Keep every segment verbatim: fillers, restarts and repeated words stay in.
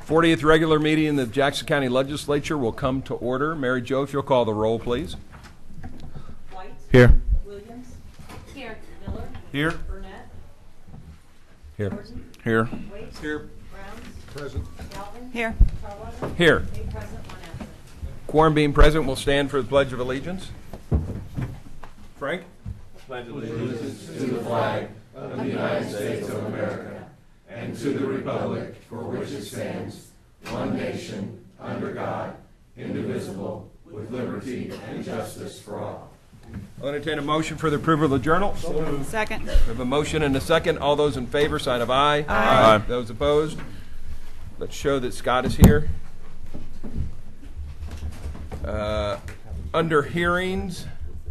fortieth regular meeting of the Jackson County Legislature will come to order. Mary Jo, if you'll call the roll, please. White. Here. Williams. Here. Miller. Here. Burnett. Here. Gordon. Here. Waite. Here. Browns. Present. Galvin. Here. Carwater. Here. Eight present, one absent. Quorum being present, will stand for the Pledge of Allegiance. Frank? Pledge of Allegiance to the flag of the United States of America and to the republic for which it stands, one nation, under God, indivisible, with liberty and justice for all. I'll entertain a motion for the approval of the journal. Second. We have a motion and a second. All those in favor, sign of aye. Aye. Those opposed? Let's show that Scott is here. Uh, under hearings,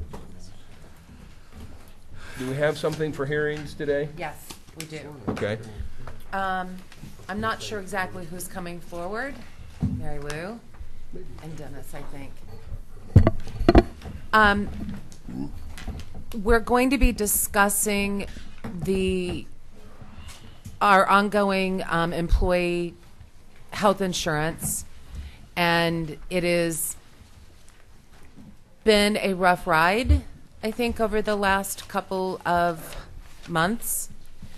do we have something for hearings today? Yes, we do. Okay. Um, I'm not sure exactly who's coming forward. Mary Lou and Dennis, I think. Um, we're going to be discussing the our ongoing um, employee health insurance, and it has been a rough ride, I think, over the last couple of months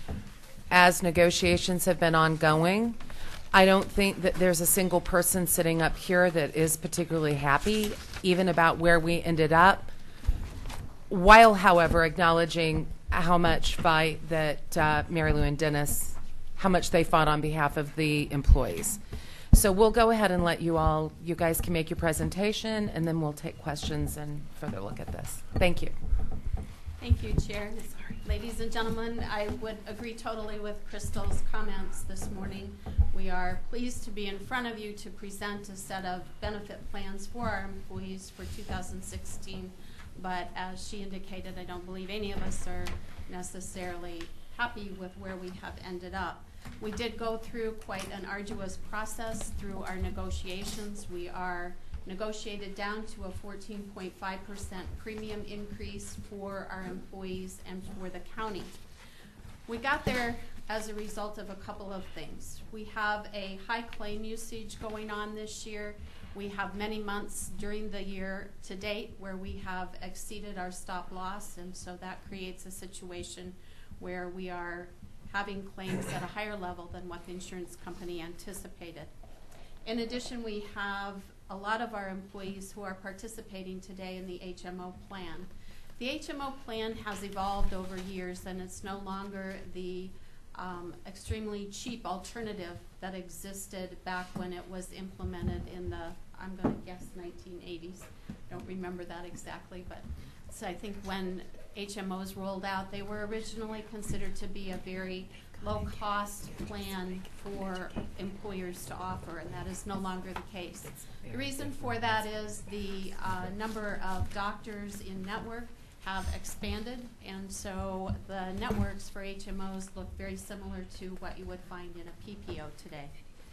as negotiations have been ongoing. I don't think that there's a single person sitting up here that is particularly happy, even about where we ended up, while, however, acknowledging how much fight that uh, Mary Lou and Dennis, how much they fought on behalf of the employees. So we'll go ahead and let you all, you guys can make your presentation, and then we'll take questions and further look at this. Thank you. Thank you, Chair. Ladies and gentlemen, I would agree totally with Crystal's comments this morning. We are pleased to be in front of you to present a set of benefit plans for our employees for two thousand sixteen. But as she indicated, I don't believe any of us are necessarily happy with where we have ended up. We did go through quite an arduous process through our negotiations. We are negotiated down to a fourteen point five percent premium increase for our employees and for the county. We got there as a result of a couple of things. We have a high claim usage going on this year. We have many months during the year to date where we have exceeded our stop loss, and so that creates a situation where we are having claims at a higher level than what the insurance company anticipated. In addition, we have a lot of our employees who are participating today in the H M O plan. The H M O plan has evolved over years, and it's no longer the um, extremely cheap alternative that existed back when it was implemented in the, I'm going to guess, nineteen eighties. I don't remember that exactly, but so I think when H M Os rolled out, they were originally considered to be a very low-cost plan for employers to offer, and that is no longer the case. The reason for that is the uh, number of doctors in network have expanded, and so the networks for H M Os look very similar to what you would find in a P P O today.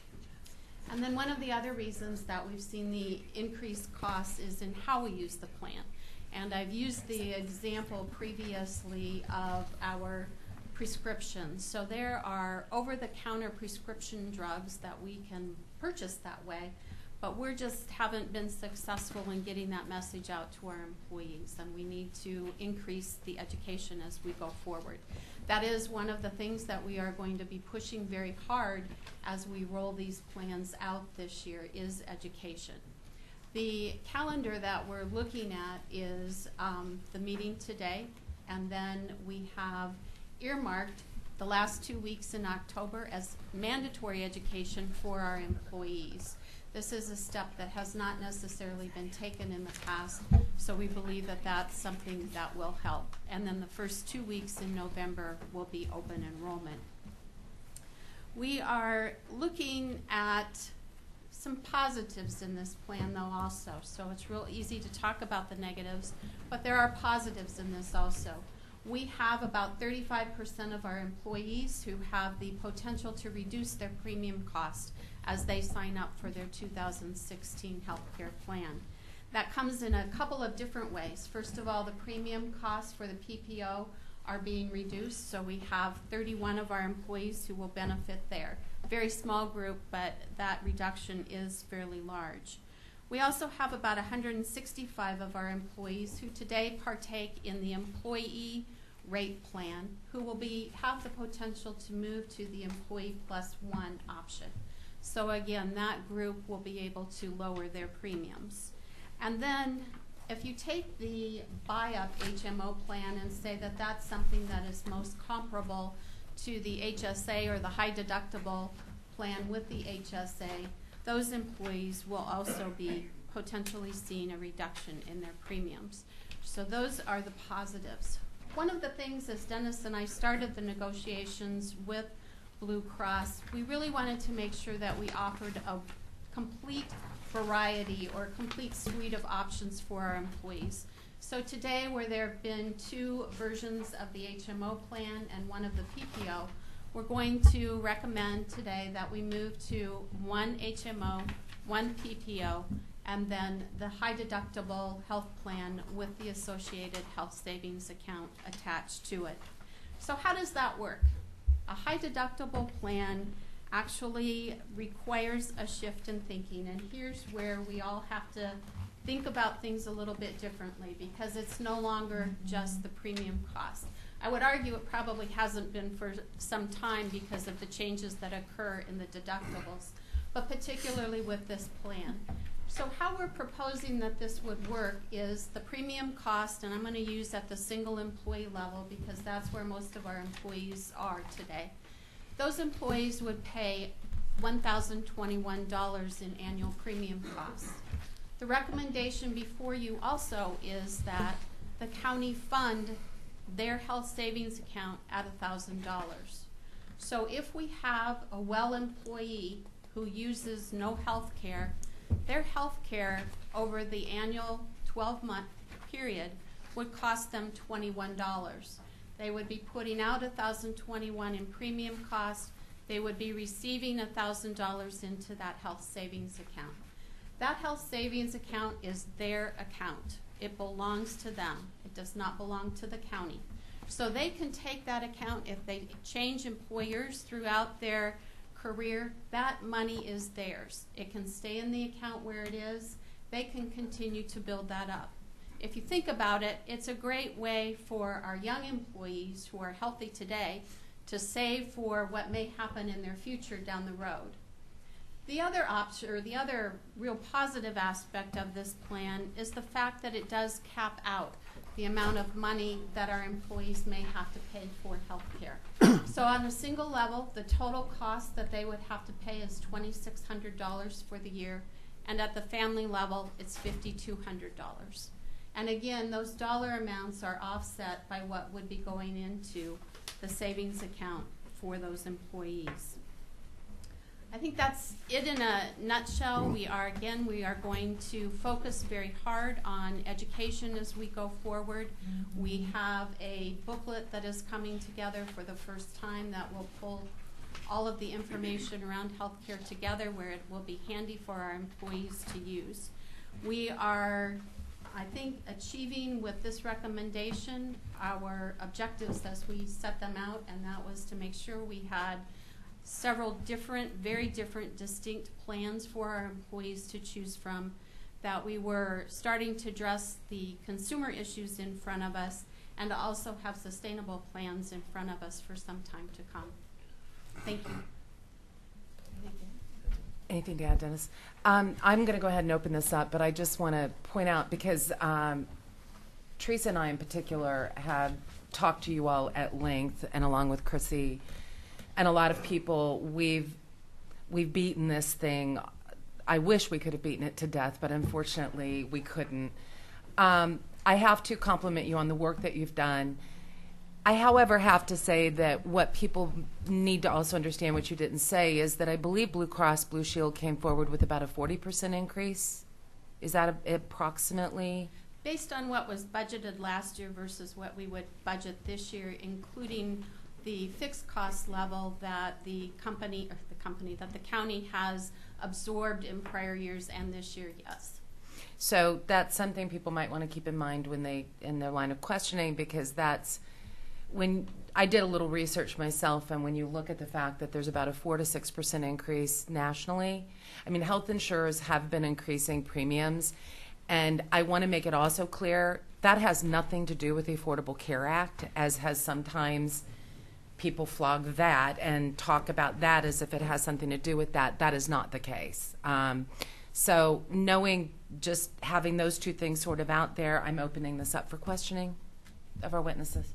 And then one of the other reasons that we've seen the increased costs is in how we use the plan. And I've used the example previously of our prescriptions. So there are over-the-counter prescription drugs that we can purchase that way, but we just haven't been successful in getting that message out to our employees, and we need to increase the education as we go forward. That is one of the things that we are going to be pushing very hard as we roll these plans out this year is education. The calendar that we're looking at is um, the meeting today, and then we have earmarked the last two weeks in October as mandatory education for our employees. This is a step that has not necessarily been taken in the past, so we believe that that's something that will help. And then the first two weeks in November will be open enrollment. We are looking at some positives in this plan, though, also. So it's real easy to talk about the negatives, but there are positives in this also. We have about thirty-five percent of our employees who have the potential to reduce their premium cost as they sign up for their two thousand sixteen health care plan. That comes in a couple of different ways. First of all, the premium costs for the P P O are being reduced, so we have thirty-one of our employees who will benefit there. Very small group, but that reduction is fairly large. We also have about one hundred sixty-five of our employees who today partake in the employee rate plan, who will be have the potential to move to the employee plus one option. So again, that group will be able to lower their premiums. And then if you take the buy-up H M O plan and say that that's something that is most comparable to the H S A or the high deductible plan with the H S A, those employees will also be potentially seeing a reduction in their premiums. So those are the positives. One of the things, as Dennis and I started the negotiations with Blue Cross, we really wanted to make sure that we offered a complete variety or complete suite of options for our employees. So today, where there have been two versions of the H M O plan and one of the P P O, we're going to recommend today that we move to one H M O, one P P O, and then the high deductible health plan with the associated health savings account attached to it. So how does that work? A high deductible plan actually requires a shift in thinking, and here's where we all have to think about things a little bit differently, because it's no longer just the premium cost. I would argue it probably hasn't been for some time because of the changes that occur in the deductibles, but particularly with this plan. So how we're proposing that this would work is the premium cost, and I'm going to use at the single employee level because that's where most of our employees are today. Those employees would pay one thousand twenty-one dollars in annual premium costs. The recommendation before you also is that the county fund their health savings account at one thousand dollars. So if we have a well employee who uses no health care, their health care over the annual twelve month period would cost them twenty-one dollars. They would be putting out one thousand twenty-one dollars in premium cost. They would be receiving one thousand dollars into that health savings account. That health savings account is their account. It belongs to them. It does not belong to the county. So they can take that account if they change employers throughout their career. That money is theirs. It can stay in the account where it is. They can continue to build that up. If you think about it, it's a great way for our young employees who are healthy today to save for what may happen in their future down the road. The other option, or the other real positive aspect of this plan is the fact that it does cap out the amount of money that our employees may have to pay for health care. So on a single level, the total cost that they would have to pay is two thousand six hundred dollars for the year, and at the family level, it's five thousand two hundred dollars. And again, those dollar amounts are offset by what would be going into the savings account for those employees. I think that's it in a nutshell. We are, again, we are going to focus very hard on education as we go forward. We have a booklet that is coming together for the first time that will pull all of the information around healthcare together, where it will be handy for our employees to use. We are, I think, achieving with this recommendation our objectives as we set them out, and that was to make sure we had several different, very different, distinct plans for our employees to choose from, that we were starting to address the consumer issues in front of us, and to also have sustainable plans in front of us for some time to come. Thank you. Anything to add, Dennis? Um, I'm going to go ahead and open this up, but I just want to point out, because um, Teresa and I in particular have talked to you all at length, and along with Chrissy and a lot of people, we've we've beaten this thing. I wish we could have beaten it to death, but unfortunately we couldn't. Um, I have to compliment you on the work that you've done. I, however, have to say that what people need to also understand, what you didn't say, is that I believe Blue Cross Blue Shield came forward with about a forty percent increase. Is that a, approximately? Based on what was budgeted last year versus what we would budget this year, including the fixed cost level that the company, or the company, that the county has absorbed in prior years and this year, yes. So that's something people might want to keep in mind when they, in their line of questioning, because that's when I did a little research myself, and when you look at the fact that there's about a four to six percent increase nationally, I mean, health insurers have been increasing premiums, and I want to make it also clear that has nothing to do with the Affordable Care Act, as has sometimes people flog that and talk about that as if it has something to do with that. That is not the case. Um, so knowing, just having those two things sort of out there, I'm opening this up for questioning of our witnesses.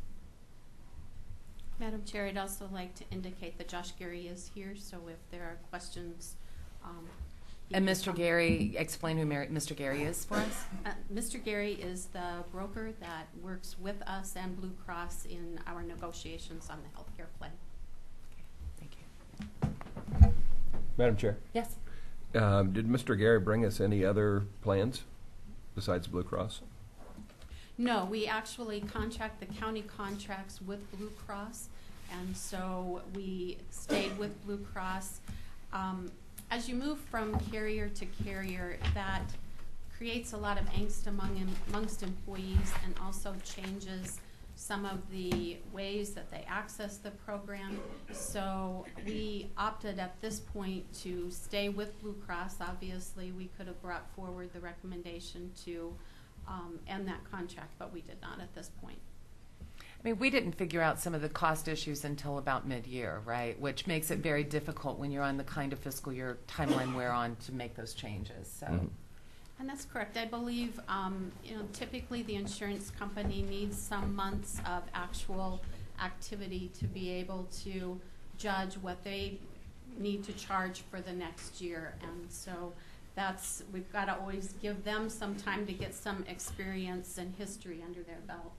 Madam Chair, I'd also like to indicate that Josh Gary is here, so if there are questions. Um, he And can Mister come. Gary, explain who Mary, Mister Gary is for us. Uh, Mister Gary is the broker that works with us and Blue Cross in our negotiations on the health care plan. Thank you. Madam Chair, Yes. um, did Mister Gary bring us any other plans besides Blue Cross? No, we actually contract, the county contracts with Blue Cross, and so we stayed with Blue Cross. Um, as you move from carrier to carrier, that creates a lot of angst among amongst employees, and also changes some of the ways that they access the program. So we opted at this point to stay with Blue Cross. Obviously, we could have brought forward the recommendation to Um, end that contract, but we did not at this point. I mean, we didn't figure out some of the cost issues until about mid-year, right? Which makes it very difficult when you're on the kind of fiscal year timeline we're on to make those changes. So, Mhm. And that's correct. I believe, um, you know, typically the insurance company needs some months of actual activity to be able to judge what they need to charge for the next year. And so that's, we've got to always give them some time to get some experience and history under their belt.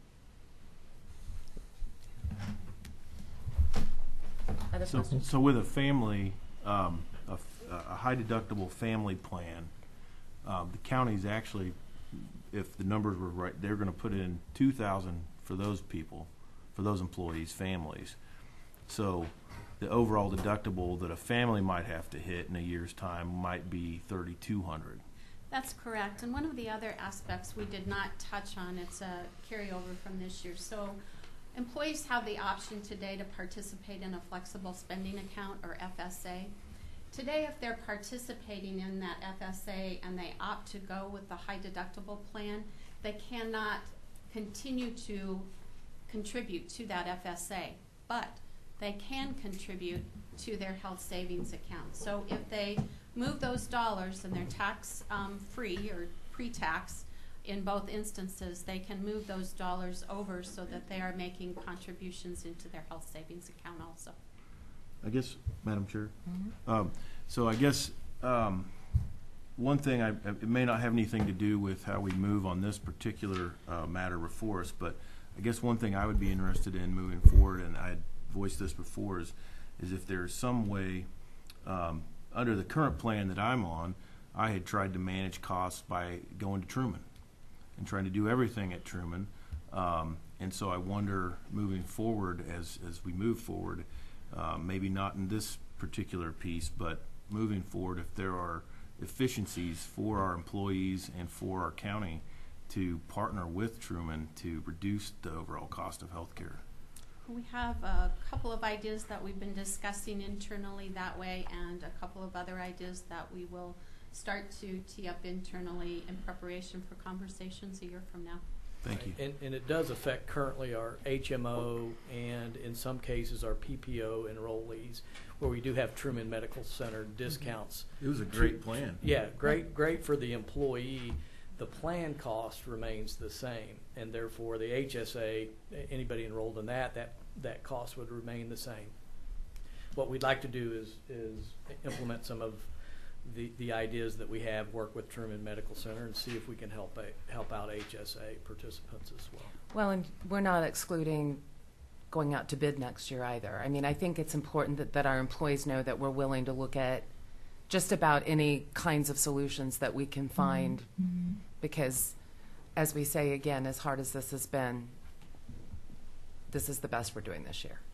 other So, questions? so with a family, um, a, f- a high deductible family plan, um, the county's actually, if the numbers were right, they're gonna put in two thousand for those people, for those employees' families. So the overall deductible that a family might have to hit in a year's time might be thirty-two hundred. That's correct. And one of the other aspects we did not touch on, it's a carryover from this year. So employees have the option today to participate in a flexible spending account, or F S A. Today, if they're participating in that F S A and they opt to go with the high deductible plan, they cannot continue to contribute to that F S A. But they can contribute to their health savings account. So if they move those dollars and they're tax um, free or pre-tax in both instances, they can move those dollars over so that they are making contributions into their health savings account also. I guess, Madam Chair, Mhm. Um, so I guess, um, one thing, I, it may not have anything to do with how we move on this particular, uh, matter before us, but I guess one thing I would be interested in moving forward, and I had voiced this before, is, is if there's some way, um, under the current plan that I'm on, I had tried to manage costs by going to Truman and trying to do everything at Truman. Um, and so I wonder, moving forward, as, as we move forward, uh, maybe not in this particular piece, but moving forward, if there are efficiencies for our employees and for our county to partner with Truman to reduce the overall cost of health care. We have a couple of ideas that we've been discussing internally that way, and a couple of other ideas that we will start to tee up internally in preparation for conversations a year from now. Thank you. And, and it does affect currently our H M O and in some cases our P P O enrollees, where we do have Truman Medical Center discounts. It was a great plan. Yeah, great, great for the employee. The plan cost remains the same, and therefore the H S A, anybody enrolled in that, that, that cost would remain the same. What we'd like to do is, is implement some of the, the ideas that we have, work with Truman Medical Center, and see if we can help a, help out H S A participants as well. Well, and we're not excluding going out to bid next year either. I mean, I think it's important that, that our employees know that we're willing to look at just about any kinds of solutions that we can find, Mm-hmm. because, as we say again, as hard as this has been, this is the best we're doing this year.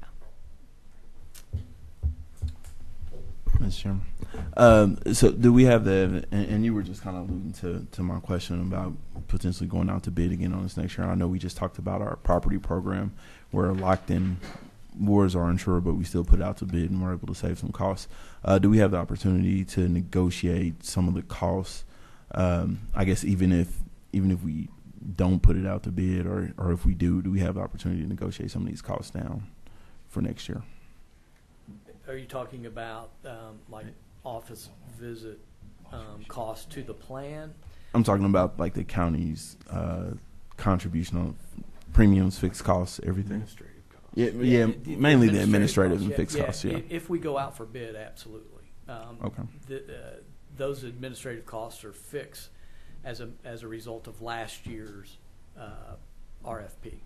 Yeah. Mister Chairman. Um, so do we have the, and, and you were just kind of alluding to, to my question about potentially going out to bid again on this next year. I know we just talked about our property program where locked-in wars are insured, but we still put it out to bid and we're able to save some costs. Uh, do we have the opportunity to negotiate some of the costs? Um, I guess even if even if we don't put it out to bid, or or if we do, do we have the opportunity to negotiate some of these costs down for next year? Are you talking about um, like office visit um, costs to the plan? I'm talking about like the county's uh, contribution on premiums, fixed costs, everything. Administrative costs. Yeah, yeah, the- mainly the administrative administrative and costs, fixed yeah, costs. Yeah. i- If we go out for bid, absolutely. Um, Okay. the, uh, those administrative costs are fixed as a as a result of last year's uh, R F P.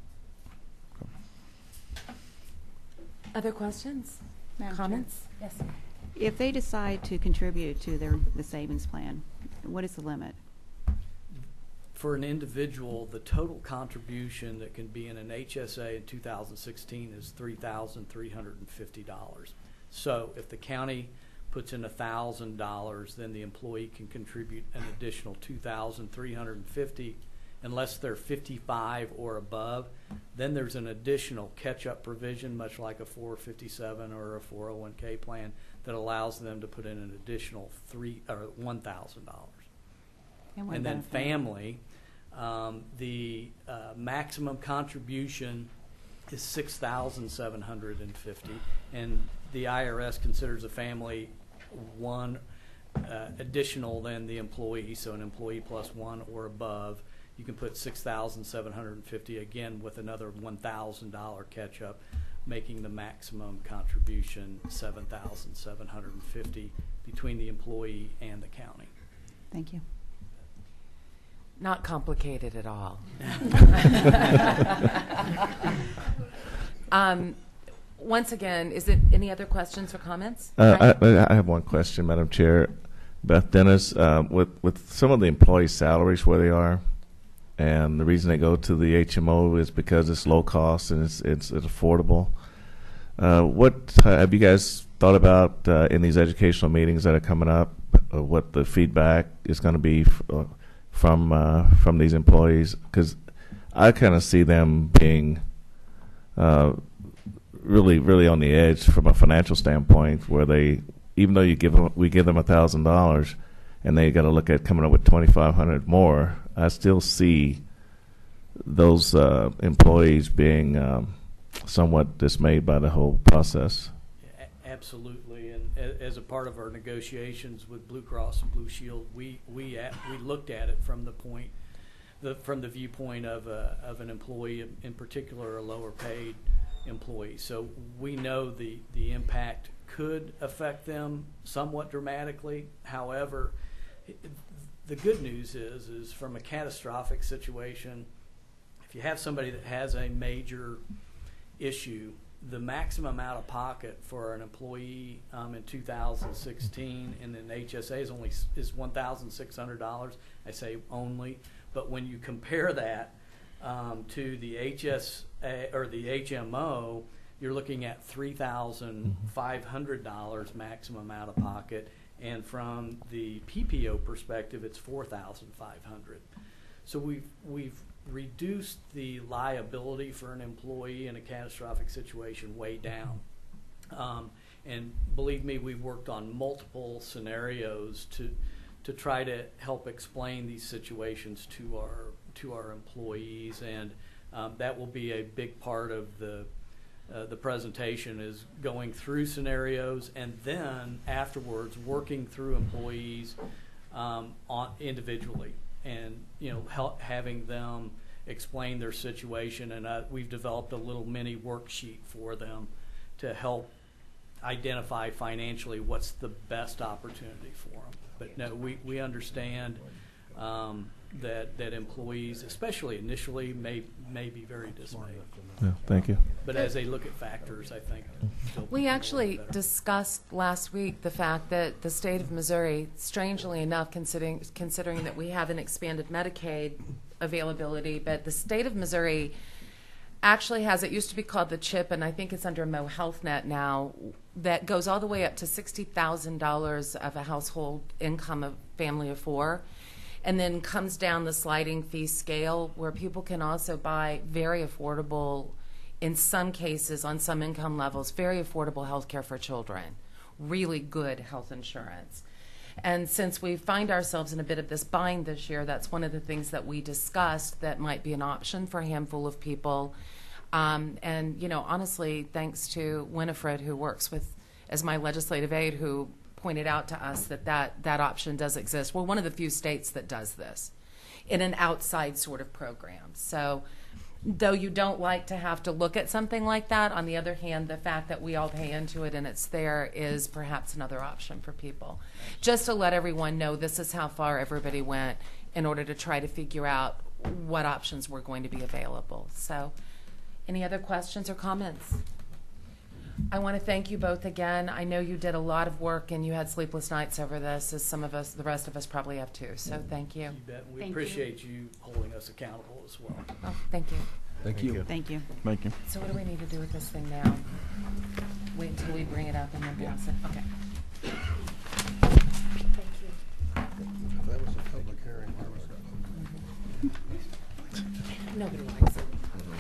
Other questions? Madam Chair. Comments? Yes. If they decide to contribute to their, the savings plan, what is the limit? For an individual, the total contribution that can be in an H S A in two thousand sixteen is three thousand three hundred fifty dollars. So if the county puts in one thousand dollars, then the employee can contribute an additional two thousand three hundred fifty dollars unless they're fifty-five or above. Then there's an additional catch-up provision, much like a four fifty-seven or a four oh one K plan, that allows them to put in an additional three or one thousand dollars. what And then about a family, um, the uh, maximum contribution is six thousand seven hundred fifty, and the I R S considers a family one uh, additional than the employee, so an employee plus one or above. You can put six thousand seven hundred fifty again with another one thousand dollar catch up, making the maximum contribution seven thousand seven hundred fifty between the employee and the county. Thank you. Not complicated at all. um, once again, is it any other questions or comments? Uh, I, I have one question, Madam Chair. Beth Dennis, uh, with, with some of the employee salaries where they are, and the reason they go to the H M O is because it's low cost and it's, it's, it's affordable. Uh, what uh, have you guys thought about uh, in these educational meetings that are coming up, uh, what the feedback is going to be f- uh, from uh, from these employees? Because I kind of see them being uh, really, really on the edge from a financial standpoint, where they, even though you give them, we give them a thousand dollars, and they got to look at coming up with twenty five hundred more. I still see those uh, employees being um, somewhat dismayed by the whole process. A- Absolutely, and a- as a part of our negotiations with Blue Cross and Blue Shield, we we at, we looked at it from the point, the from the viewpoint of a, of an employee, in particular a lower paid employee. So we know the the impact could affect them somewhat dramatically. However, it, the good news is is from a catastrophic situation, if you have somebody that has a major issue, the maximum out of pocket for an employee um, in two thousand sixteen in an H S A is only s- is one thousand six hundred dollars. I say only, but when you compare that um, to the H S A or the H M O, you're looking at three thousand five hundred dollars maximum out of pocket, and from the P P O perspective, it's four thousand five hundred dollars. So we've we've reduced the liability for an employee in a catastrophic situation way down. Um, and believe me, we've worked on multiple scenarios to to try to help explain these situations to our to our employees, and um, that will be a big part of the uh, the presentation, is going through scenarios and then afterwards working through employees um, on individually, and you know help having them explain their situation. And uh, we've developed a little mini worksheet for them to help identify financially what's the best opportunity for them. But no, we, we understand um, that that employees, especially initially, may may be very dismayed. Yeah, thank you. But as they look at factors, I think they'll We perform a actually little better. discussed last week the fact that the state of Missouri, strangely enough, considering considering that we have an expanded Medicaid availability, but the state of Missouri actually has, it used to be called the CHIP, and I think it's under Mo Health Net now, that goes all the way up to sixty thousand dollars of a household income of family of four. and then comes down the sliding fee scale where people can also buy very affordable, in some cases, on some income levels, very affordable health care for children, really good health insurance. And since we find ourselves in a bit of this bind this year, that's one of the things that we discussed that might be an option for a handful of people. Um, and, you know, honestly, thanks to Winifred, who works with, as my legislative aide, who pointed out to us that that, that option does exist. We're one of the few states that does this in an outside sort of program. So though you don't like to have to look at something like that, on the other hand, the fact that we all pay into it and it's there is perhaps another option for people. Just to let everyone know, this is how far everybody went in order to try to figure out what options were going to be available. So, any other questions or comments? I want to thank you both again. I know you did a lot of work and you had sleepless nights over this, as some of us, the rest of us probably have too. So thank you. You bet. We Thank you. appreciate you holding us accountable as well. Oh, thank you. Thank you. Thank you. Thank you. So what do we need to do with this thing now? Wait until we bring it up and then pass it? Okay. That was a public hearing. Nobody likes it.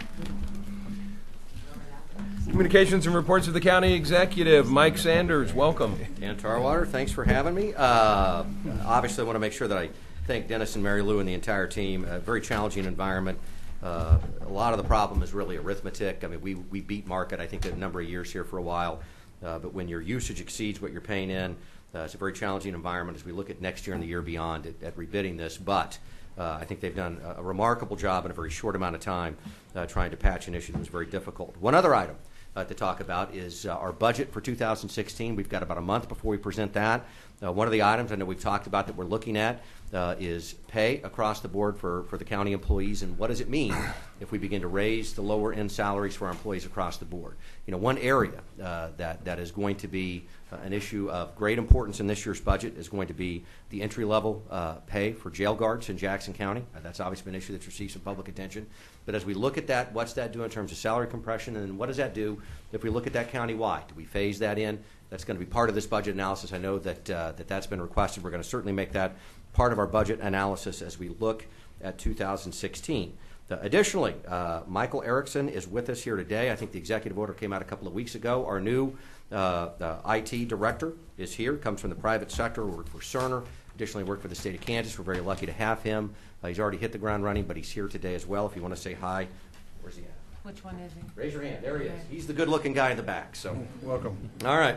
Communications and reports of the county executive. Mike Sanders, welcome. Dan Tarwater, thanks for having me. Uh, obviously, I want to make sure that I thank Dennis and Mary Lou and the entire team. A very challenging environment. Uh, a lot of the problem is really arithmetic. I mean, we, we beat market, I think, a number of years here for a while. Uh, but when your usage exceeds what you're paying in, uh, it's a very challenging environment as we look at next year and the year beyond at, at rebidding this. But uh, I think they've done a, a remarkable job in a very short amount of time uh, trying to patch an issue that was very difficult. One other item Uh, to talk about is uh, our budget for two thousand sixteen. We've got about a month before we present that. Uh, one of the items I know we've talked about that we're looking at uh, is pay across the board for, for the county employees, and what does it mean if we begin to raise the lower end salaries for our employees across the board. You know, one area uh, that, that is going to be uh, an issue of great importance in this year's budget is going to be the entry level uh, pay for jail guards in Jackson County. Uh, that's obviously been an issue that's received some public attention. But as we look at that, what's that do in terms of salary compression, and what does that do if we look at that county-wide? Do we phase that in? That's going to be part of this budget analysis. I know that, uh, that that's been requested. We're going to certainly make that part of our budget analysis as we look at two thousand sixteen. Uh, additionally, uh, Michael Erickson is with us here today. I think the executive order came out a couple of weeks ago. Our new uh, uh, I T director is here, comes from the private sector, worked for Cerner, additionally worked for the state of Kansas. We're very lucky to have him. Uh, he's already hit the ground running, but he's here today as well. If you want to say hi, where's he at? Which one is he? Raise your hand. There he is. He's the good-looking guy in the back. So, Welcome. all right.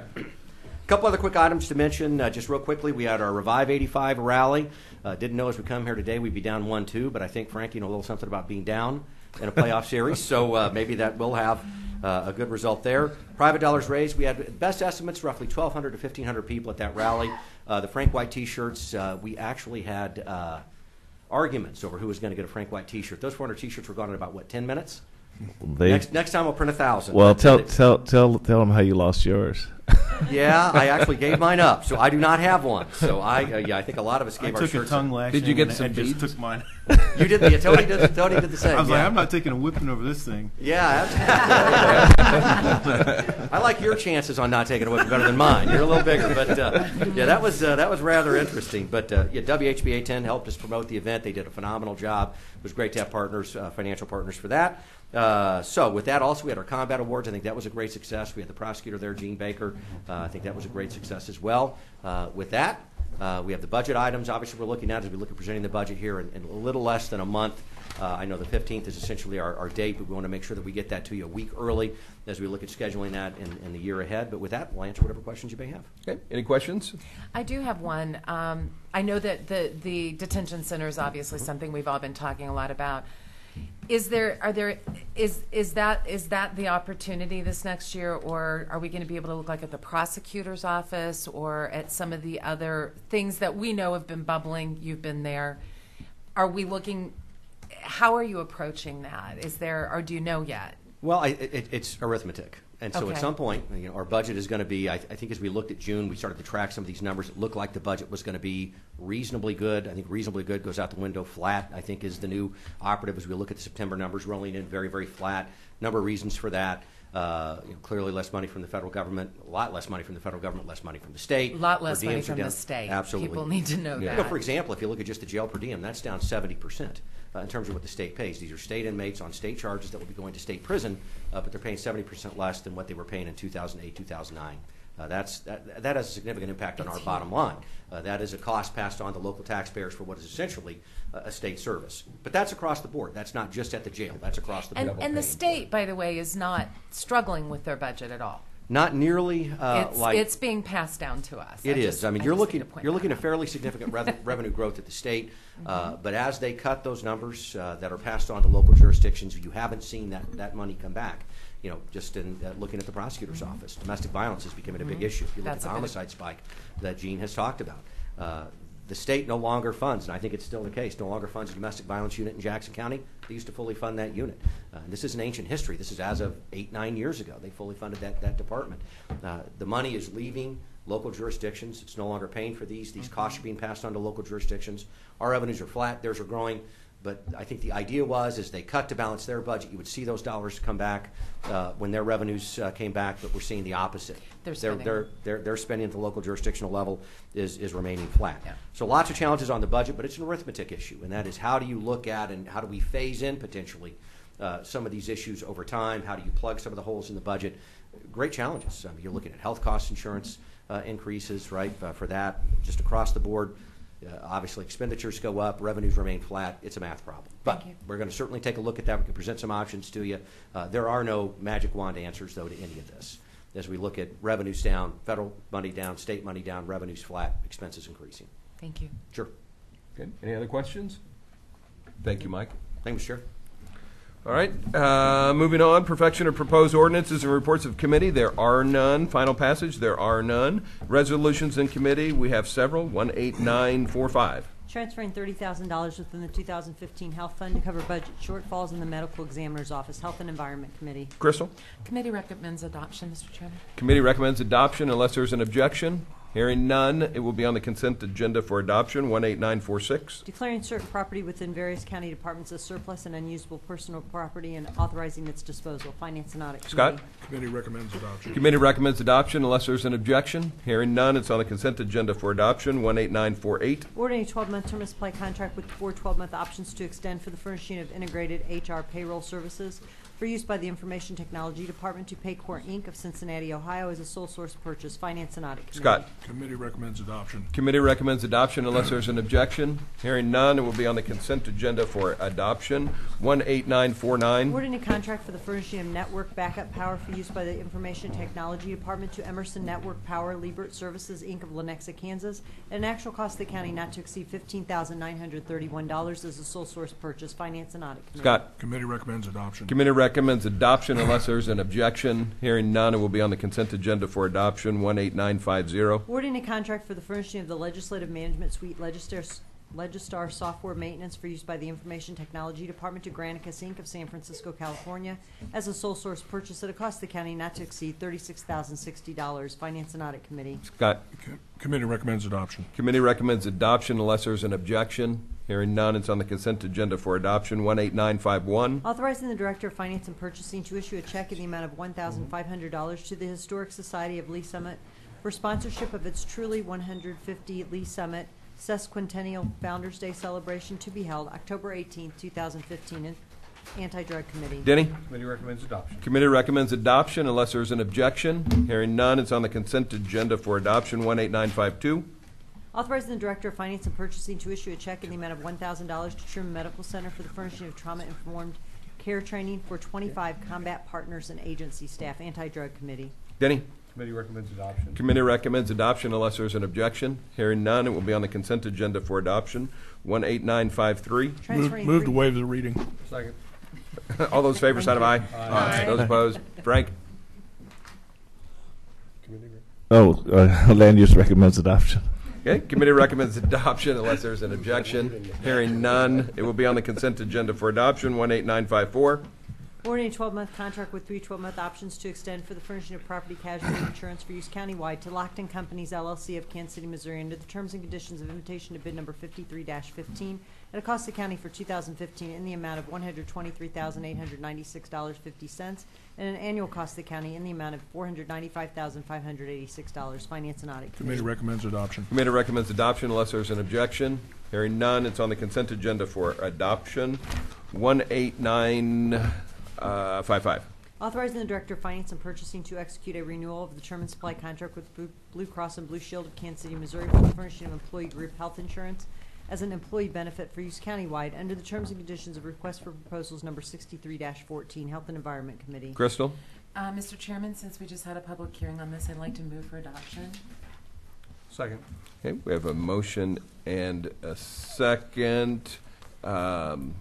A couple other quick items to mention, uh, just real quickly. We had our Revive eighty-five rally. Uh, didn't know as we come here today we'd be down one two, but I think, Frank, you know a little something about being down in a playoff series, so uh, maybe that will have uh, a good result there. Private dollars raised. We had best estimates, roughly twelve hundred to fifteen hundred people at that rally. Uh, the Frank White T-shirts, uh, we actually had uh, arguments over who was going to get a Frank White T-shirt. Those four hundred T-shirts were gone in about, what, ten minutes? They, Next, next time we'll print a thousand. well, But, tell uh, tell tell tell them how you lost yours. Yeah, I actually gave mine up, so I do not have one. So I, uh, yeah, I think a lot of us I gave our took a shirts. tongue up. lashing. Did you get and some I just beads? took mine. You did, yeah, Tony did. Tony did the same. I was yeah. like, I'm not taking a whipping over this thing. Yeah, absolutely. I like your chances on not taking a whipping better than mine. You're a little bigger, but uh, yeah, that was uh, that was rather interesting. But uh, yeah, W H B A ten helped us promote the event. They did a phenomenal job. It was great to have partners, uh, financial partners for that. Uh, so with that, also we had our combat awards. I think that was a great success. We had the prosecutor there, Gene Baker. Uh, I think that was a great success as well. Uh, with that, uh, we have the budget items. Obviously, we're looking at as we look at presenting the budget here in, in a little less than a month. Uh, I know the fifteenth is essentially our, our date, but we want to make sure that we get that to you a week early as we look at scheduling that in, in the year ahead. But with that, we'll answer whatever questions you may have. Okay. Any questions? I do have one. Um, I know that the, the detention center is obviously something we've all been talking a lot about. Is there, are there, is, is that, is that the opportunity this next year, or are we going to be able to look like at the prosecutor's office or at some of the other things that we know have been bubbling? You've been there. Are we looking, how are you approaching that? Is there, or do you know yet? Well, I, it, it's arithmetic. And so Okay. at some point, you know, our budget is going to be, I, th- I think as we looked at June, we started to track some of these numbers. It looked like the budget was going to be reasonably good. I think reasonably good goes out the window. Flat, I think, is the new operative as we look at the September numbers rolling in very, very flat. Number of reasons for that. Uh, you know, clearly less money from the federal government, a lot less money from the federal government, less money from the state. A lot less Per money diems are from the down. state. Absolutely. People need to know You that. know, for example, if you look at just the jail per diem, that's down seventy percent uh, in terms of what the state pays. These are state inmates on state charges that will be going to state prison, uh, but they're paying seventy percent less than what they were paying in two thousand eight, two thousand nine. Uh, that's, that, that has a significant impact on It's our huge. bottom line. Uh, that is a cost passed on to local taxpayers for what is essentially uh, a state service. But that's across the board. That's not just at the jail. That's across the And, board. and the state, by the way, is not struggling with their budget at all. Not nearly uh, It's, like it's being passed down to us. It I is. just- I mean, I you're just looking need to point you're that looking at out. fairly significant rev- revenue growth at the state, uh, but as they cut those numbers uh, that are passed on to local jurisdictions, you haven't seen that, that money come back. You know, just in uh, looking at the prosecutor's office, domestic violence is becoming a big issue. If you look That's at the a bit- homicide spike that Gene has talked about. Uh, the state no longer funds, and I think it's still the case, no longer funds a domestic violence unit in Jackson County. They used to fully fund that unit. Uh, and this is an ancient history. This is as of eight, nine years ago. They fully funded that, that department. Uh, the money is leaving local jurisdictions. It's no longer paying for these. These costs are being passed on to local jurisdictions. Our revenues are flat. Theirs are growing. But I think the idea was, as they cut to balance their budget, you would see those dollars come back uh, when their revenues uh, came back. But we're seeing the opposite. They're Their, spending. their, their, their spending at the local jurisdictional level is, is remaining flat. Yeah. So lots of challenges on the budget, but it's an arithmetic issue, and that is how do you look at and how do we phase in potentially uh, some of these issues over time? How do you plug some of the holes in the budget? Great challenges. I mean, you're looking at health cost insurance uh, increases, right, uh, for that, just across the board. Uh, obviously, expenditures go up, revenues remain flat. It's a math problem. But Thank you. we're going to certainly take a look at that. We can present some options to you. Uh, there are no magic wand answers, though, to any of this. As we look at revenues down, federal money down, state money down, revenues flat, expenses increasing. Thank you. Sure. Okay. Any other questions? Thank you, Mike. Thank you, Mister Chair. All right, uh, moving on, perfection of proposed ordinances and reports of committee, there are none. Final passage, there are none. Resolutions in committee, we have several, one eight nine four five. Transferring thirty thousand dollars within the two thousand fifteen Health Fund to cover budget shortfalls in the Medical Examiner's Office, Health and Environment Committee. Crystal? Committee recommends adoption, Mister Chairman. Committee recommends adoption unless there's an objection. Hearing none, it will be on the consent agenda for adoption, one eight nine four six. Declaring certain property within various county departments as surplus and unusable personal property and authorizing its disposal. Finance and Audit Committee. Scott? Committee recommends adoption. Committee recommends adoption unless there's an objection. Hearing none, it's on the consent agenda for adoption, one eight nine four eight. Ordering a twelve-month term of supply contract with four twelve-month options to extend for the furnishing of integrated H R payroll services for use by the Information Technology Department to Paycor Incorporated of Cincinnati, Ohio as a sole source purchase. Finance and Audit Committee. Scott? Committee recommends adoption. Committee recommends adoption unless there's an objection. Hearing none, it will be on the consent agenda for adoption, one eight nine four nine. Awarding a contract for the furnishing of network backup power for use by the Information Technology Department to Emerson Network Power Liebert Services, Incorporated of Lenexa, Kansas, at an actual cost of the county not to exceed fifteen thousand nine hundred thirty-one dollars as a sole source purchase. Finance and Audit Committee. Scott? Committee recommends adoption. Committee recommends adoption unless there's an objection. Hearing none, it will be on the consent agenda for adoption, one eight nine five zero. Awarding a contract for the furnishing of the Legislative Management Suite Legistar, Legistar software maintenance for use by the Information Technology Department to Granicus Incorporated of San Francisco, California, as a sole source purchase at a cost of the county not to exceed thirty-six thousand sixty dollars. Finance and Audit Committee. Scott? Co- Committee recommends adoption. Committee recommends adoption unless there's an objection. Hearing none, it's on the consent agenda for adoption, one eight nine five one. Authorizing the Director of Finance and Purchasing to issue a check in the amount of one thousand five hundred dollars to the Historic Society of Lee Summit for sponsorship of its Truly one hundred fifty Lee Summit Sesquicentennial Founders Day celebration to be held October eighteenth, two thousand fifteen. Anti-Drug Committee. Denny? Committee recommends adoption. Committee recommends adoption unless there's an objection. Hearing none, it's on the consent agenda for adoption, one eight nine five two. Authorizing the Director of Finance and Purchasing to issue a check in the amount of one thousand dollars to Truman Medical Center for the furnishing of trauma-informed care training for twenty-five combat partners and agency staff. Anti-Drug Committee. Denny? Committee recommends adoption. Committee recommends adoption unless there's an objection. Hearing none, it will be on the consent agenda for adoption, one eight nine five three. Move, Transferring move to three- waive the reading. Second. All those in favor, sign of aye. Aye. Those opposed? Frank? Oh, uh, land use recommends adoption. Okay, committee recommends adoption unless there's an objection. Hearing none, it will be on the consent agenda for adoption, one eight nine five four. Awarding a twelve-month contract with three twelve-month options to extend for the furnishing of property casualty insurance for use countywide to Lockton Companies L L C of Kansas City, Missouri, under the terms and conditions of invitation to bid number fifty-three fifteen at a cost to county for two thousand fifteen in the amount of one hundred twenty-three thousand eight hundred ninety-six dollars and fifty cents and an annual cost to the county in the amount of four hundred ninety-five thousand five hundred eighty-six dollars. Finance and Audit Committee recommends adoption. Committee recommends adoption unless there's an objection. Hearing none, it's on the consent agenda for adoption. one eight nine five five. Authorizing the Director of Finance and Purchasing to execute a renewal of the term and supply contract with Blue- Blue Cross and Blue Shield of Kansas City, Missouri for the furnishing of employee group health insurance as an employee benefit for use countywide under the terms and conditions of request for proposals number sixty-three fourteen. Health and Environment Committee. Crystal? Uh, Mister Chairman, since we just had a public hearing on this, I'd like to move for adoption. Second. Okay, we have a motion and a second. Um,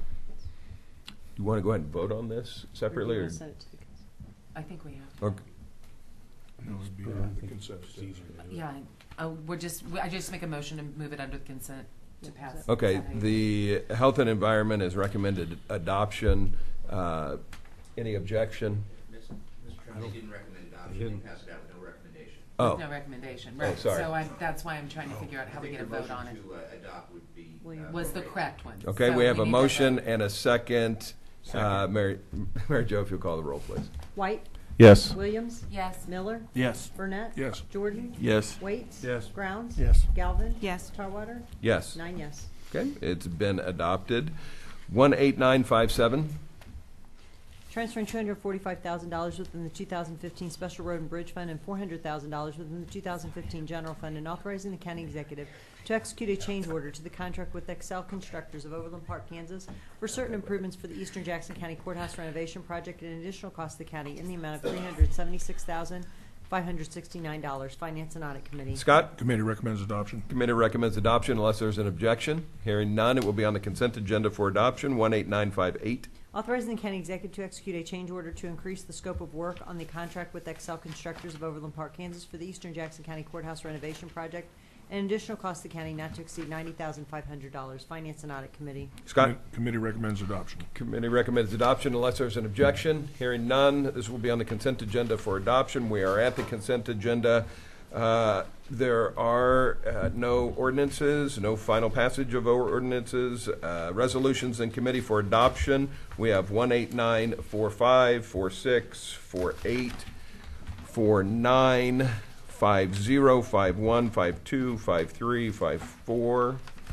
you want to go ahead and vote on this separately, or? Send it to the consent. I think we have. or No, it'd be on the consent. It's easier. Yeah, I- uh, we're just, I just make a motion to move it under the consent to pass. Okay, Is that how you- the Health and Environment is recommended adoption. Uh, Any objection? Mister Chairman, they didn't recommend adoption, Didn't. they passed it out with no recommendation. Oh, No recommendation, Oh, right. sorry. So I, that's why I'm trying to figure out how we get a vote on it. To uh, adopt would be. William. uh, Was the appropriate. correct one. okay, So we have a need that motion vote. and a second. Uh, Mary, Mary Jo, if you'll call the roll, please. White. Yes. Williams. Yes. Miller. Yes. Burnett. Yes. Jordan. Yes. Waits. Yes. Grounds. Yes. Galvin. Yes. Tarwater. Yes. Nine yes. Okay, it's been adopted. one eight nine five seven. Transferring two hundred forty-five thousand dollars within the two thousand fifteen Special Road and Bridge Fund and four hundred thousand dollars within the two thousand fifteen General Fund, and authorizing the county executive to execute a change order to the contract with Excel Constructors of Overland Park, Kansas for certain improvements for the Eastern Jackson County Courthouse renovation project at an additional cost to the county in the amount of three hundred seventy-six thousand five hundred sixty-nine dollars. Finance and Audit Committee. Scott? Committee recommends adoption. Committee recommends adoption unless there's an objection. Hearing none, it will be on the consent agenda for adoption. one eight nine five eight. Authorizing the county executive to execute a change order to increase the scope of work on the contract with Excel Constructors of Overland Park, Kansas for the Eastern Jackson County Courthouse renovation project and additional cost to the county not to exceed ninety thousand five hundred dollars. Finance and Audit Committee. Scott? Commi- Committee recommends adoption. Committee recommends adoption unless there's an objection. Hearing none, this will be on the consent agenda for adoption. We are at the consent agenda. Uh, There are uh, no ordinances, no final passage of ordinances, uh, resolutions in committee for adoption. We have one eight nine four five, four six, four eight, four nine, five zero, five one, five two, five three, five four,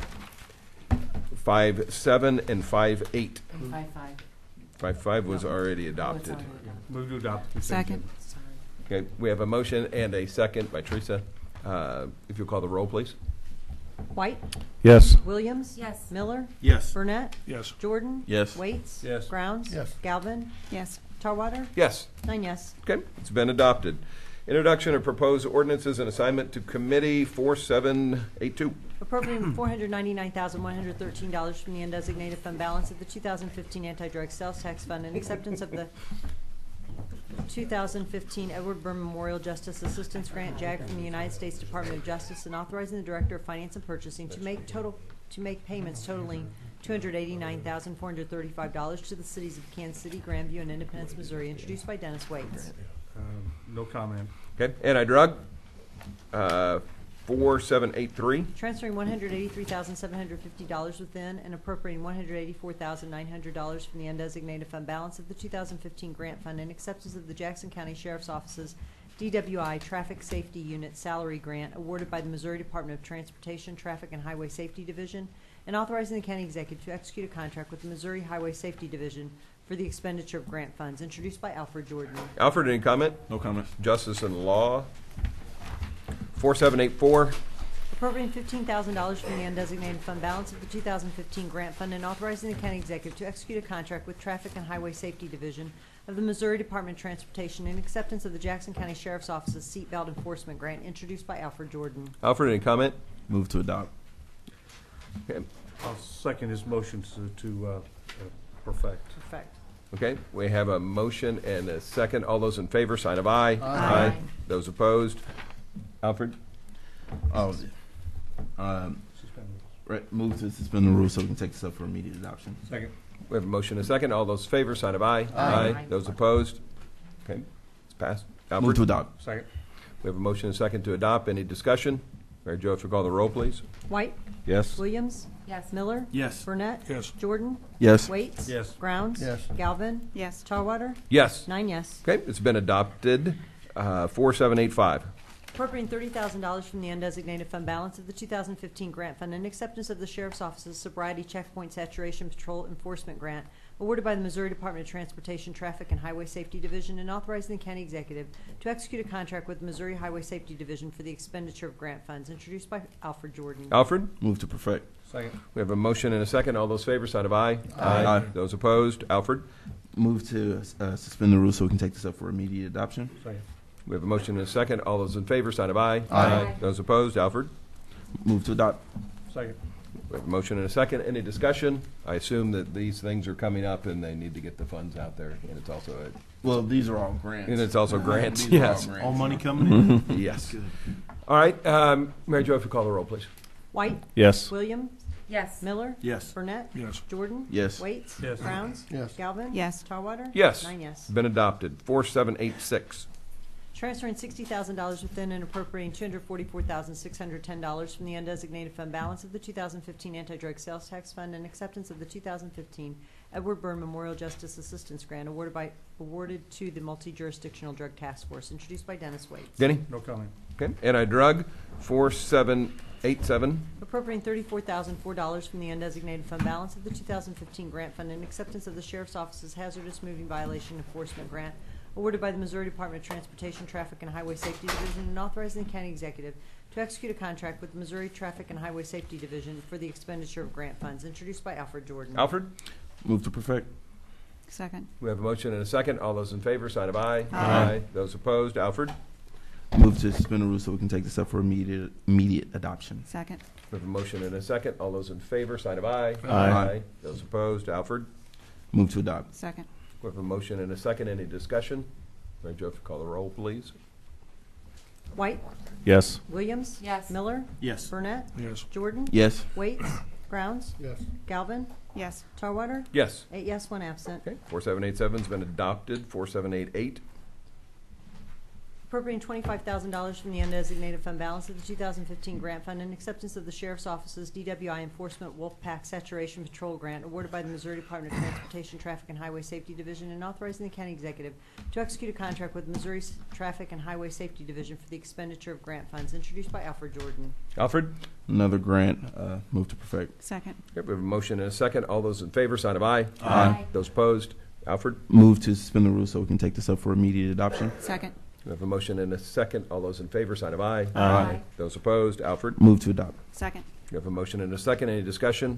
five seven, and five eight. And five five. Five five was already Oh, it's adopted. already adopted. Move to adopt. Second. Sorry. Okay, we have a motion and a second by Teresa. Uh, If you'll call the roll, please. White. Yes. Williams. Yes. Miller. Yes. Burnett. Yes. Jordan. Yes. Waits. Yes. Grounds. Yes. Galvin. Yes. Tarwater. Yes. Nine yes. Okay, it's been adopted. Introduction of proposed ordinances and assignment to committee four seven eight two. Appropriating four hundred ninety-nine thousand one hundred thirteen dollars from the undesignated fund balance of the two thousand fifteen anti-drug sales tax fund and acceptance of the two thousand fifteen Edward Byrne Memorial Justice Assistance Grant, JAG, from the United States Department of Justice, and authorizing the Director of Finance and Purchasing to make total, to make payments totaling two hundred eighty-nine thousand four hundred thirty-five dollars to the cities of Kansas City, Grandview, and Independence, Missouri, introduced by Dennis Waits. Um, No comment. Okay, anti-drug, uh, four seven eight three. Transferring one hundred eighty-three thousand seven hundred fifty dollars within and appropriating one hundred eighty-four thousand nine hundred dollars from the undesignated fund balance of the two thousand fifteen grant fund and acceptance of the Jackson County Sheriff's Office's D W I Traffic Safety Unit Salary Grant awarded by the Missouri Department of Transportation, Traffic and Highway Safety Division, and authorizing the county executive to execute a contract with the Missouri Highway Safety Division for the expenditure of grant funds, introduced by Alfred Jordan. Alfred, any comment? No comment. Justice and Law, four seven eight four. Appropriating fifteen thousand dollars from the undesignated fund balance of the two thousand fifteen grant fund and authorizing the county executive to execute a contract with Traffic and Highway Safety Division of the Missouri Department of Transportation in acceptance of the Jackson County Sheriff's Office's seatbelt enforcement grant, introduced by Alfred Jordan. Alfred, any comment? Move to adopt. Okay. I'll second his motion to, to uh, uh, perfect. Perfect. Okay, we have a motion and a second. All those in favor, sign of aye. Aye. Those opposed? Alfred? Oh, um, right, move to suspend the rules so we can take this up for immediate adoption. Second. We have a motion and a second. All those in favor, sign of aye. Aye. Those opposed? Okay, it's passed. Move Alfred? to adopt. Second. We have a motion and a second to adopt. Any discussion? Mary Jo, if you call the roll, please. White, Yes. Williams, Yes. Miller, Yes. Burnett, Yes. Jordan, Yes. Waits, Yes. Grounds, Yes. Galvin, Yes. Tarwater, Yes. nine yes. Okay, it's been adopted. Uh, four seven eight five. Appropriating thirty thousand dollars from the undesignated fund balance of the two thousand fifteen grant fund and acceptance of the Sheriff's Office's Sobriety Checkpoint Saturation Patrol Enforcement Grant awarded by the Missouri Department of Transportation, Traffic, and Highway Safety Division, and authorizing the county executive to execute a contract with the Missouri Highway Safety Division for the expenditure of grant funds, introduced by Alfred Jordan. Alfred? Move to perfect. Second. We have a motion and a second. All those favors, sign of aye. Aye. Aye. Those opposed? Alfred? Move to uh, suspend the rules so we can take this up for immediate adoption. Second. We have a motion and a second. All those in favor, sign of aye. Aye. Those opposed? Alfred? Move to adopt. Second. We have a motion and a second. Any discussion? I assume that these things are coming up and they need to get the funds out there. And it's also, a, Well, these are all grants. and it's also grants. These are all Yes. grants. All money coming in? Yes. Good. All right. Um, Mary Jo, if you call the roll, please. White, Yes. Williams, Yes. Miller, Yes. Burnett, Yes. Jordan, Yes. Waits, Yes. Grounds, Yes. Galvin, Yes. Tarwater, Yes. nine yes. Been adopted. four seven eight six. Transferring sixty thousand dollars within and appropriating two hundred forty-four thousand six hundred ten dollars from the undesignated fund balance of the two thousand fifteen anti-drug sales tax fund and acceptance of the two thousand fifteen Edward Byrne Memorial Justice Assistance Grant awarded by awarded to the multi-jurisdictional drug task force, introduced by Dennis Waits. Denny? No comment. Okay. Anti-drug, four seven eight seven. Appropriating thirty-four thousand four dollars from the undesignated fund balance of the two thousand fifteen grant fund and acceptance of the Sheriff's Office's hazardous moving violation enforcement grant awarded by the Missouri Department of Transportation, Traffic, and Highway Safety Division, and authorizing the county executive to execute a contract with the Missouri Traffic and Highway Safety Division for the expenditure of grant funds, introduced by Alfred Jordan. Alfred? Move to perfect. Second. We have a motion and a second. All those in favor, sign of aye. Aye. Those opposed? Alfred? Move to suspend the rules so we can take this up for immediate immediate adoption. Second. We have a motion and a second. All those in favor, sign of aye. Aye. Those opposed? Alfred? Move to adopt. Second. We have a motion and a second. Any discussion? Mary Jo, if you call the roll, please. White, Yes. Williams, Yes. Miller, Yes. Burnett, Yes. Jordan, Yes. Waits, Grounds, Yes. Galvin, Yes. Tarwater, Yes. eight yes, one absent. Okay. four seven eight seven's been adopted. four seven eight eight. Appropriating twenty-five thousand dollars from the undesignated fund balance of the two thousand fifteen grant fund and acceptance of the Sheriff's Office's D W I Enforcement Wolfpack Saturation Patrol Grant awarded by the Missouri Department of Transportation, Traffic, and Highway Safety Division, and authorizing the county executive to execute a contract with the Missouri S- Traffic and Highway Safety Division for the expenditure of grant funds, introduced by Alfred Jordan. Alfred? Another grant. Uh, move to perfect. Second. Okay, we have a motion and a second. All those in favor, sign of aye. Aye. Those opposed? Alfred? Move to suspend the rules so we can take this up for immediate adoption. Second. We have a motion and a second. All those in favor, sign of aye. Aye. Those opposed? Alfred? Move to adopt. Second. We have a motion and a second. Any discussion?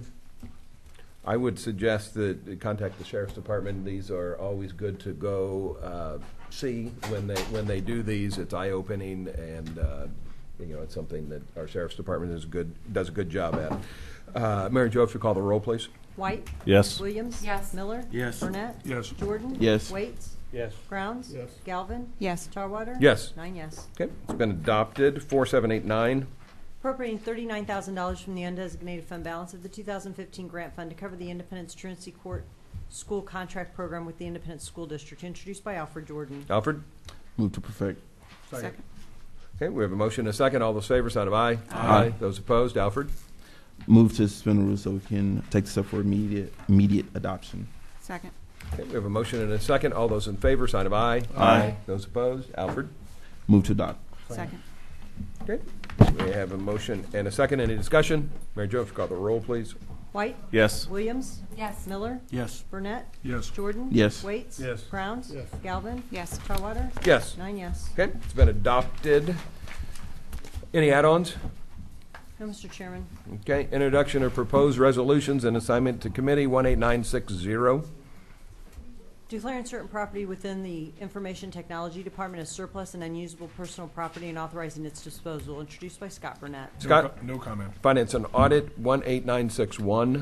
I would suggest that you contact the Sheriff's Department. These are always good to go uh, see when they, when they do these. It's eye-opening, and, uh, you know, it's something that our Sheriff's Department is good, does a good job at. Uh, Mary Jo, if you call the roll, please. White, Yes. Williams, Yes. Miller, Yes. Burnett, Yes. Jordan, Yes. Waits, Yes. Grounds, Yes. Galvin, Yes. Tarwater, Yes. nine yes. Okay, it's been adopted. four seven eight nine. Appropriating thirty-nine thousand dollars from the undesignated fund balance of the two thousand fifteen grant fund to cover the Independence Truancy Court School Contract Program with the Independence School District, introduced by Alfred Jordan. Alfred? Move to perfect. Second. Okay, we have a motion and a second. All those favors, sign of aye. Aye. Those opposed? Alfred? Move to suspend the rules so we can take this up for immediate immediate adoption. Second. Okay, we have a motion and a second. All those in favor, sign of aye. Aye. Those opposed? Alfred? Move to adopt. Second. Okay, we have a motion and a second. Any discussion? Mary Jo, if you call the roll, please. White, Yes. Williams, Yes. Miller, Yes. Burnett, Yes. Jordan, Yes. Waits, Yes. Grounds, Yes. Galvin, Yes. Tarwater, Yes. nine yes. Okay, it's been adopted. Any add-ons? No, Mister Chairman. Okay, introduction of proposed resolutions and assignment to committee one eight nine six zero. Declaring certain property within the Information Technology Department as surplus and unusable personal property and authorizing its disposal, introduced by Scott Burnett. Scott? No comment. Finance and Audit one eight nine six one.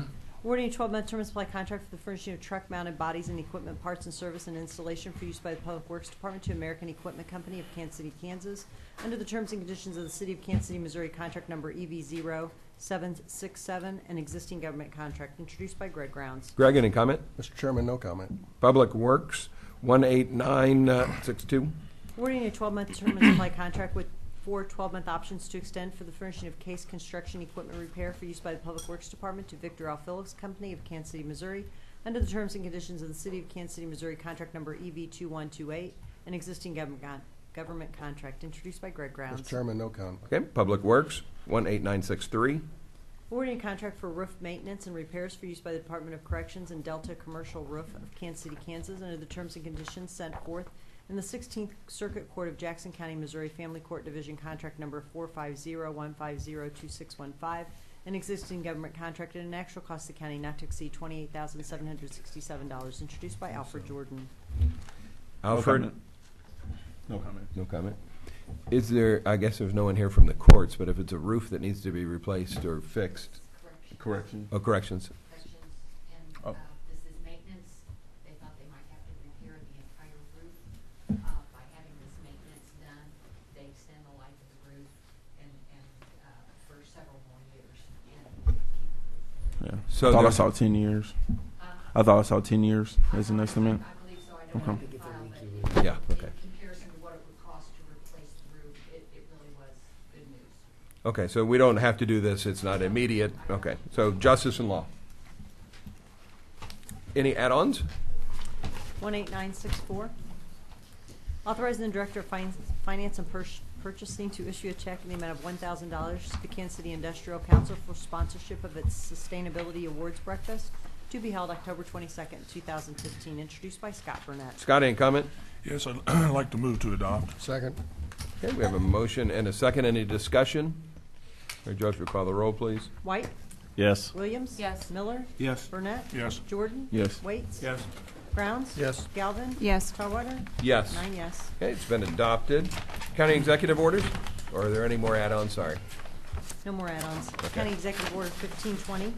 Awarding a twelve-month term and supply contract for the furnishing of truck-mounted bodies and equipment, parts and service and installation for use by the Public Works Department to American Equipment Company of Kansas City, Kansas, under the terms and conditions of the City of Kansas City, Missouri contract number E V zero seven six seven, an existing government contract, introduced by Greg Grounds. Greg, any comment? Mister Chairman, no comment. Public Works, one eight nine six two. Awarding a twelve-month term and supply contract with four twelve-month options to extend for the furnishing of case construction equipment repair for use by the Public Works Department to Victor L. Phillips Company of Kansas City, Missouri, under the terms and conditions of the City of Kansas City, Missouri contract number E V two one two eight, an existing government con- government contract, introduced by Greg Grounds. Mister Chairman, no comment. Okay, Public Works, one eight nine six three. Awarding a contract for roof maintenance and repairs for use by the Department of Corrections and Delta Commercial Roof of Kansas City, Kansas, under the terms and conditions set forth in the sixteenth Circuit Court of Jackson County, Missouri Family Court Division contract number four five zero one five zero two six one five, an existing government contract at an actual cost to the county not to exceed twenty-eight thousand seven hundred sixty-seven dollars, introduced by Alfred Jordan. Alfred? comment. No comment. No comment. Is there, I guess there's no one here from the courts, but if it's a roof that needs to be replaced or fixed, Correction. oh, corrections. Corrections, and Oh. uh, this is maintenance. They thought they might have to repair the entire roof. Uh, By having this maintenance done, they extend the life of the roof and, and uh, for several more years. And keep Yeah. So I thought I there's- saw ten years. Uh, I thought I saw ten years as an estimate. I believe so. I don't Okay. have the file, but Yeah, in okay. comparison to what it would cost to replace the roof, it, it really was good news. Okay, so we don't have to do this, it's not immediate. Okay, so justice and law. Any add-ons? one eight nine six four. Authorizing the Director of Fin- Finance and Pur- Purchasing to issue a check in the amount of one thousand dollars to the Kansas City Industrial Council for sponsorship of its Sustainability Awards Breakfast to be held October twenty-second, two thousand fifteen, introduced by Scott Burnett. Scott, any comment? Yes, I'd like to move to adopt. Second. Okay, we have a motion and a second. Any discussion? Or Judge, will call the roll, please. White? Yes. Williams? Yes. Miller? Yes. Burnett? Yes. Jordan? Yes. Waits? Yes. Browns? Yes. Galvin? Yes. Tarwater? Yes. Nine yes. Okay, it's been adopted. County executive orders? Or are there any more add-ons? Sorry. No more add-ons. Okay. County Executive Order fifteen twenty.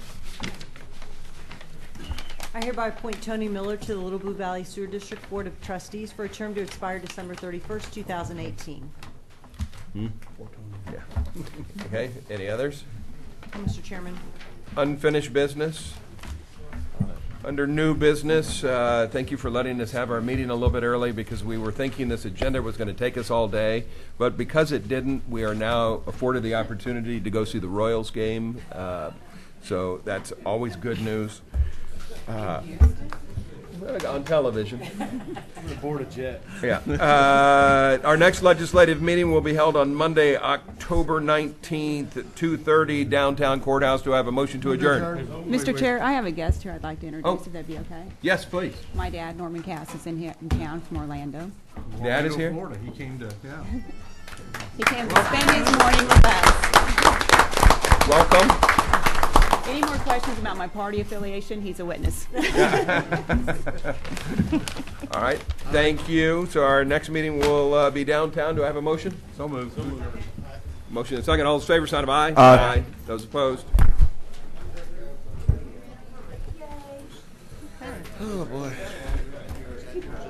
I hereby appoint Tony Miller to the Little Blue Valley Sewer District Board of Trustees for a term to expire December thirty-first, two thousand eighteen. Yeah. Okay, any others? Mister Chairman, Unfinished business? Under new business, uh, thank you for letting us have our meeting a little bit early because we were thinking this agenda was going to take us all day. But because it didn't, we are now afforded the opportunity to go see the Royals game. Uh, so that's always good news. Uh, on television. Board of Jet. Yeah. Uh, our next legislative meeting will be held on Monday, October nineteenth at two thirty downtown courthouse. Do I have a motion to adjourn? Mister Chair, I have a guest here I'd like to introduce, Oh. if that'd be okay. Yes, please. My dad, Norman Cass, is in here in town from Orlando. Dad is here? Florida. He came to, yeah. He came to spend his morning with us. Welcome. Any more questions about my party affiliation? He's a witness. All right. Thank you. So our next meeting will uh, be downtown. Do I have a motion? So moved. So moved. Motion and second. All those in favor, sign of aye. Aye. Those opposed? Oh, boy.